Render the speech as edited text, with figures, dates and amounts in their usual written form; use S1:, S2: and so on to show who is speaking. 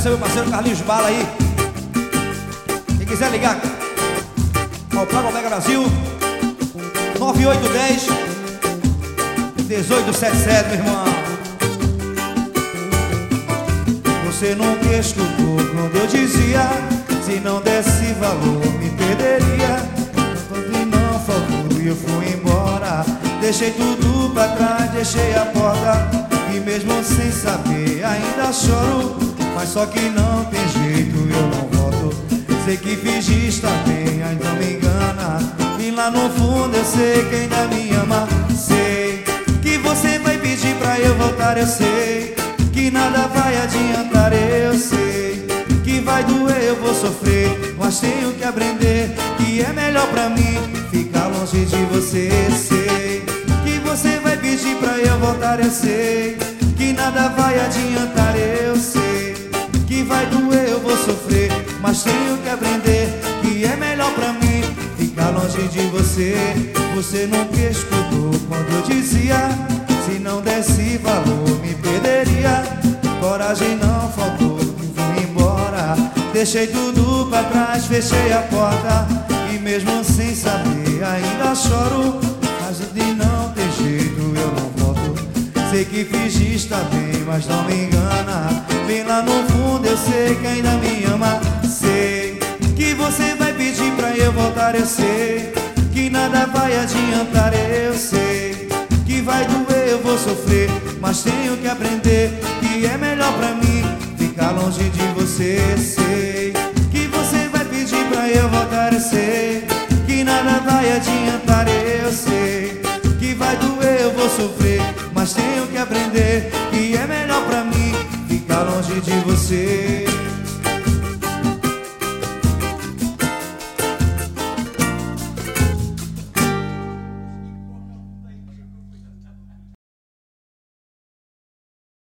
S1: atenção, meu parceiro Carlinhos Bala aí. Quem quiser ligar ao Praga Omega Brasil, 9810-1877, meu irmão. Você nunca escutou quando eu dizia: se não desse valor me perderia. Quando não faltou e eu fui embora, deixei tudo pra trás, deixei a porta. E mesmo sem saber ainda choro, mas só que não tem jeito, eu não volto. Sei que fingi estar bem, ainda me engana. E lá no fundo eu sei que ainda me ama. Sei que você vai pedir pra eu voltar, eu sei que nada vai adiantar, eu sei que vai doer, eu vou sofrer, mas tenho que aprender que é melhor pra mim ficar longe de você. Sei que você vai pedir pra eu voltar, eu sei que nada vai adiantar, eu sei que vai doer, eu vou sofrer, mas tenho que aprender que é melhor pra mim ficar longe de você. Você nunca escutou quando eu dizia: se não desse valor me perderia. Coragem não faltou e fui embora, deixei tudo pra trás, fechei a porta. E mesmo sem saber ainda choro, mas de não ter jeito eu não volto. Sei que fingi estar bem, mas não me engana. Bem lá no fundo eu sei que ainda me ama. Sei que você vai pedir pra eu voltar, eu sei que nada vai adiantar, eu sei que vai doer, eu vou sofrer, mas tenho que aprender que é melhor pra mim ficar longe de você. Sei que você vai pedir pra eu voltar, eu sei que nada vai adiantar, eu sei que vai doer, eu vou sofrer, mas tenho que aprender que é melhor pra mim ficar longe de você.